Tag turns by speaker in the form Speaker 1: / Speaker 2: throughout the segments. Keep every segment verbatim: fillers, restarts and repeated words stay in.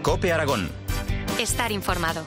Speaker 1: COPE Aragón.
Speaker 2: Estar informado.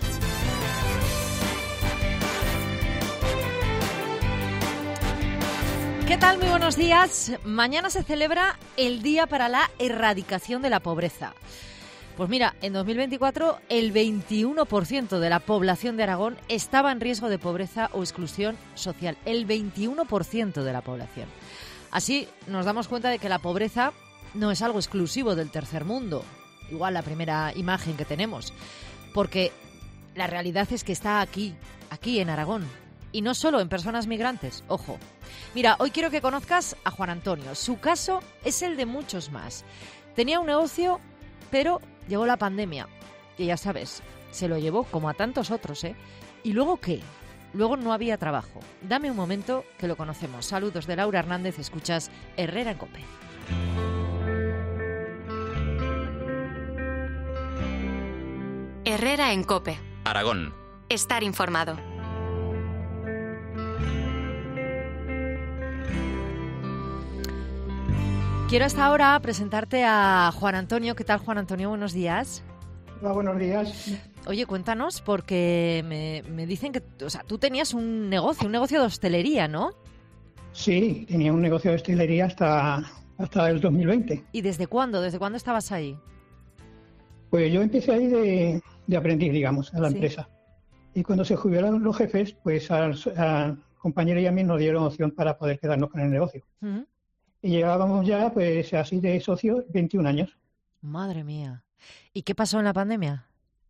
Speaker 3: ¿Qué tal? Muy buenos días. Mañana se celebra el Día para la Erradicación de la Pobreza. Pues mira, en dos mil veinticuatro el veintiuno por ciento de la población de Aragón estaba en riesgo de pobreza o exclusión social. El veintiuno por ciento de la población. Así nos damos cuenta de que la pobreza no es algo exclusivo del tercer mundo. Igual la primera imagen que tenemos. Porque la realidad es que está aquí, aquí en Aragón. Y no solo en personas migrantes, ojo. Mira, hoy quiero que conozcas a Juan Antonio. Su caso es el de muchos más. Tenía un negocio, pero llegó la pandemia. Y ya sabes, se lo llevó como a tantos otros, ¿eh? ¿Y luego qué? Luego no había trabajo. Dame un momento que lo conocemos. Saludos de Laura Hernández, escuchas Herrera en COPE.
Speaker 2: Herrera en COPE.
Speaker 1: Aragón.
Speaker 2: Estar informado.
Speaker 3: Quiero hasta ahora presentarte a Juan Antonio. ¿Qué tal, Juan Antonio? Buenos días.
Speaker 4: Hola, buenos días.
Speaker 3: Oye, cuéntanos, porque me, me dicen que, o sea, tú tenías un negocio, un negocio de hostelería, ¿no?
Speaker 4: Sí, tenía un negocio de hostelería hasta, hasta el dos mil veinte.
Speaker 3: ¿Y desde cuándo? ¿Desde cuándo estabas ahí?
Speaker 4: Pues yo empecé ahí de, de aprendiz, digamos, a la
Speaker 3: Sí.
Speaker 4: empresa. Y cuando se jubilaron los jefes, pues a, a compañera y a mí nos dieron opción para poder quedarnos con el negocio.
Speaker 3: ¿Mm?
Speaker 4: Y llevábamos ya, pues así de socios, veintiún años.
Speaker 3: Madre mía. ¿Y qué pasó en la pandemia?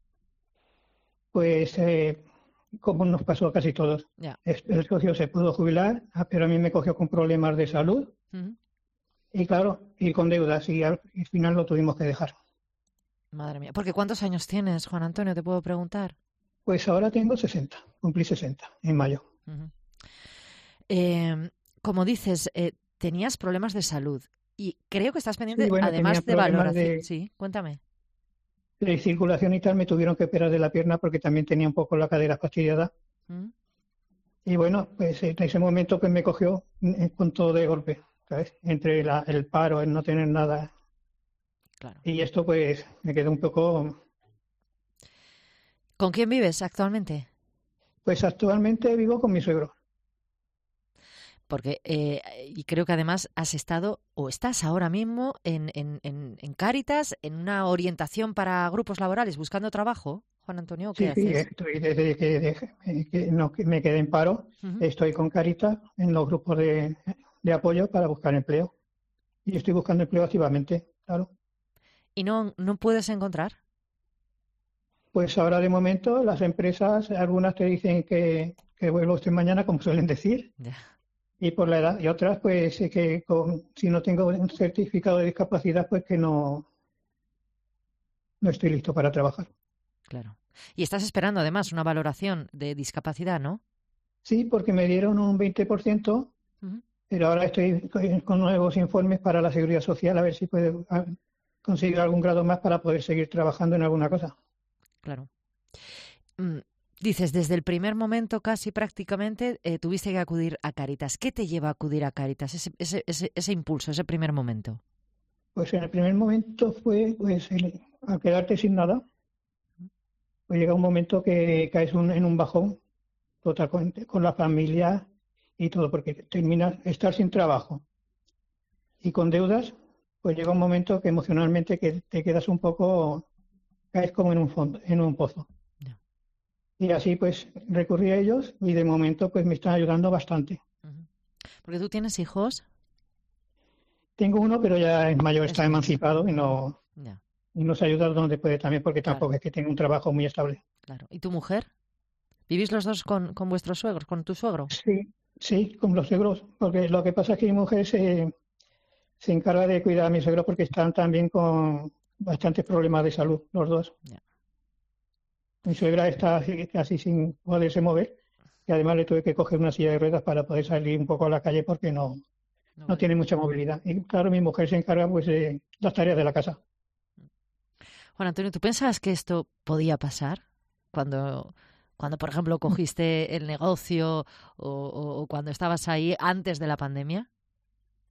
Speaker 4: Pues eh, como nos pasó a casi todos.
Speaker 3: Ya.
Speaker 4: Es- El socio se pudo jubilar, ah, pero a mí me cogió con problemas de salud.
Speaker 3: ¿Mm?
Speaker 4: Y claro, y con deudas. Y al, al final lo tuvimos que dejar.
Speaker 3: Madre mía. Porque ¿cuántos años tienes, Juan Antonio? ¿Te puedo preguntar?
Speaker 4: Pues ahora tengo sesenta, cumplí sesenta en mayo.
Speaker 3: Ujú. Eh, como dices, eh, tenías problemas de salud y creo que estás pendiente,
Speaker 4: Sí, bueno,
Speaker 3: además
Speaker 4: tenía
Speaker 3: de
Speaker 4: problemas
Speaker 3: valoración.
Speaker 4: de-
Speaker 3: Sí, cuéntame.
Speaker 4: De circulación y tal, me tuvieron que operar de la pierna porque también tenía un poco la cadera fastidiada.
Speaker 3: ¿Mm?
Speaker 4: Y bueno, pues en ese momento pues me cogió mm, con todo de golpe, ¿sabes? Entre la- el paro, el no tener nada.
Speaker 3: Claro.
Speaker 4: Y esto pues me quedó un poco...
Speaker 3: ¿Con quién vives actualmente?
Speaker 4: Pues actualmente vivo con mi suegro.
Speaker 3: Porque, eh, y creo que además has estado o estás ahora mismo en, en, en, en Cáritas, en una orientación para grupos laborales, buscando trabajo, Juan Antonio, ¿o qué
Speaker 4: Sí, sí,
Speaker 3: haces?
Speaker 4: estoy desde que, dejé- eh, que no, que me quedé en paro,
Speaker 3: Ujú.
Speaker 4: estoy con Caritas en los grupos de, de apoyo para buscar empleo. Y estoy buscando empleo activamente, claro.
Speaker 3: ¿Y no, no puedes encontrar?
Speaker 4: Pues ahora de momento las empresas, algunas te dicen que, que vuelva usted mañana, como suelen decir,
Speaker 3: Ya,
Speaker 4: y por la edad, y otras pues eh, que con, si no tengo un certificado de discapacidad, pues que no, no estoy listo para trabajar.
Speaker 3: claro. Y estás esperando además una valoración de discapacidad, ¿no?
Speaker 4: Sí, porque me dieron un veinte por ciento,
Speaker 3: Ujú.
Speaker 4: pero ahora estoy con con nuevos informes para la Seguridad Social, a ver si puedo ah, conseguir algún grado más para poder seguir trabajando en alguna cosa.
Speaker 3: Claro. Mm, Dices, desde el primer momento casi prácticamente eh, tuviste que acudir a Cáritas. ¿Qué te lleva a acudir a Cáritas? Ese, ese, ese, ese impulso, ese primer momento.
Speaker 4: Pues en el primer momento fue pues el- a quedarte sin nada. Pues llega un momento que caes un- en un bajón total con, con la familia y todo, porque terminas estar sin trabajo y con deudas, pues llega un momento que emocionalmente que te quedas un poco, caes como en un fondo, en un pozo.
Speaker 3: Ya.
Speaker 4: Y así pues recurrí a ellos y de momento pues me están ayudando bastante.
Speaker 3: Ujú. Porque tú tienes hijos.
Speaker 4: Tengo uno, pero ya es mayor,
Speaker 3: Es
Speaker 4: está
Speaker 3: mayor.
Speaker 4: emancipado y no,
Speaker 3: Ya,
Speaker 4: y nos ayuda donde puede también, porque
Speaker 3: Claro.
Speaker 4: tampoco es que tenga un trabajo muy estable.
Speaker 3: claro. ¿Y tu mujer? ¿Vivís los dos con, con vuestros suegros, con tu suegro?
Speaker 4: Sí, sí, con los suegros, porque lo que pasa es que mi mujer se, se encarga de cuidar a mi suegro porque están también con bastantes problemas de salud, los dos.
Speaker 3: Ya.
Speaker 4: Mi suegra está así, casi sin poderse mover y además le tuve que coger una silla de ruedas para poder salir un poco a la calle porque no,
Speaker 3: No,
Speaker 4: no tiene mucha movilidad. Y claro, mi mujer se encarga pues de las tareas de la casa.
Speaker 3: Juan Antonio, ¿tú pensabas que esto podía pasar cuando, cuando por ejemplo, cogiste el negocio o, o- o cuando estabas ahí antes de la pandemia?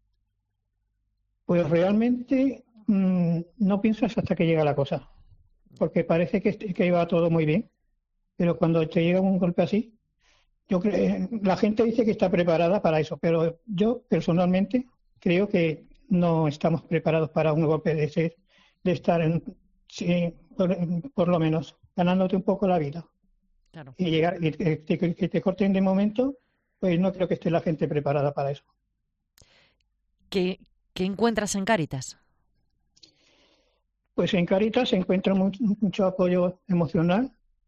Speaker 4: Pues realmente mmm, no piensas hasta que llega la cosa. porque parece que, que iba todo muy bien, pero cuando te llega un golpe así, yo creo, la gente dice que está preparada para eso, pero yo personalmente creo que no estamos preparados para un golpe de ese, de estar en, sí, por, por lo menos ganándote un poco la vida.
Speaker 3: Claro.
Speaker 4: Y llegar y que, que, que te corten de momento, pues no creo que esté la gente preparada para eso.
Speaker 3: ¿Qué, qué encuentras en Cáritas?
Speaker 4: Pues en Cáritas se encuentra mucho, mucho apoyo emocional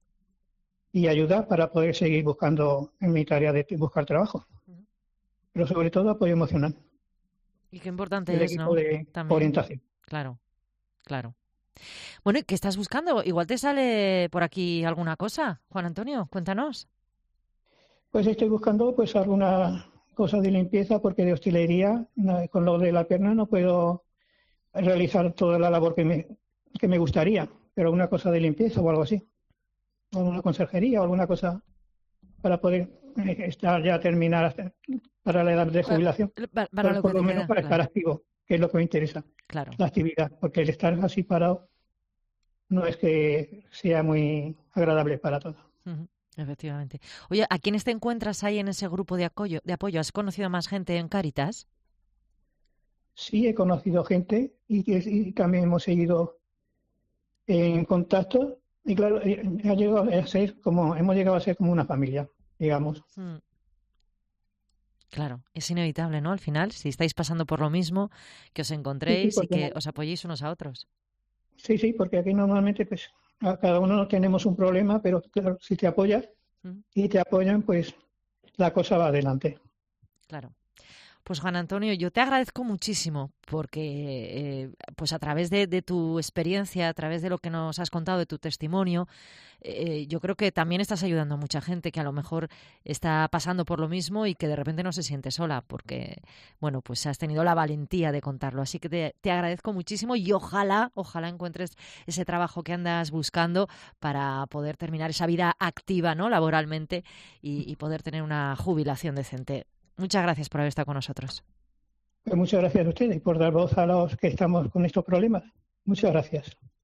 Speaker 4: y ayuda para poder seguir buscando en mi tarea de buscar trabajo. Pero sobre todo apoyo emocional.
Speaker 3: Y qué importante
Speaker 4: el
Speaker 3: es,
Speaker 4: equipo
Speaker 3: ¿no?
Speaker 4: de
Speaker 3: También.
Speaker 4: Orientación.
Speaker 3: Claro, claro. Bueno, ¿y qué estás buscando? Igual te sale por aquí alguna cosa, Juan Antonio, cuéntanos.
Speaker 4: Pues estoy buscando pues alguna cosa de limpieza porque de hostelería, no, con lo de la pierna no puedo realizar toda la labor que me, que me gustaría, pero una cosa de limpieza o algo así. O una conserjería o alguna cosa para poder eh, estar ya terminar hasta- para la edad de jubilación.
Speaker 3: Para, para
Speaker 4: por,
Speaker 3: lo
Speaker 4: por
Speaker 3: que
Speaker 4: lo
Speaker 3: te
Speaker 4: menos
Speaker 3: queda,
Speaker 4: para
Speaker 3: claro.
Speaker 4: estar activo, que es lo que me interesa,
Speaker 3: Claro.
Speaker 4: la actividad, porque el estar así parado no es que sea muy agradable para todos.
Speaker 3: Ujú, efectivamente. Oye, ¿a quiénes te encuentras ahí en ese grupo de apoyo? De apoyo? ¿Has conocido a más gente en Cáritas?
Speaker 4: Sí he conocido gente y, que- y también hemos seguido en contacto y claro, eh, ha llegado a ser como, hemos llegado a ser como una familia, digamos.
Speaker 3: Mm, claro, es inevitable, ¿no? Al final, si estáis pasando por lo mismo, que os
Speaker 4: Sí, sí,
Speaker 3: encontréis y
Speaker 4: porque,
Speaker 3: que os apoyéis unos a otros.
Speaker 4: sí, sí, porque aquí normalmente pues a cada uno tenemos un problema, pero claro, si te apoyas
Speaker 3: Mm,
Speaker 4: y te apoyan, pues la cosa va adelante.
Speaker 3: claro. Pues Juan Antonio, yo te agradezco muchísimo porque eh, pues a través de, de tu experiencia, a través de lo que nos has contado, de tu testimonio, eh, yo creo que también estás ayudando a mucha gente que a lo mejor está pasando por lo mismo y que de repente no se siente sola porque, bueno, pues has tenido la valentía de contarlo. Así que te, te agradezco muchísimo y ojalá, ojalá encuentres ese trabajo que andas buscando para poder terminar esa vida activa, ¿no? Laboralmente y, y poder tener una jubilación decente. Muchas gracias por haber estado con nosotros.
Speaker 4: Pues muchas gracias a ustedes por dar voz a los que estamos con estos problemas. Muchas gracias.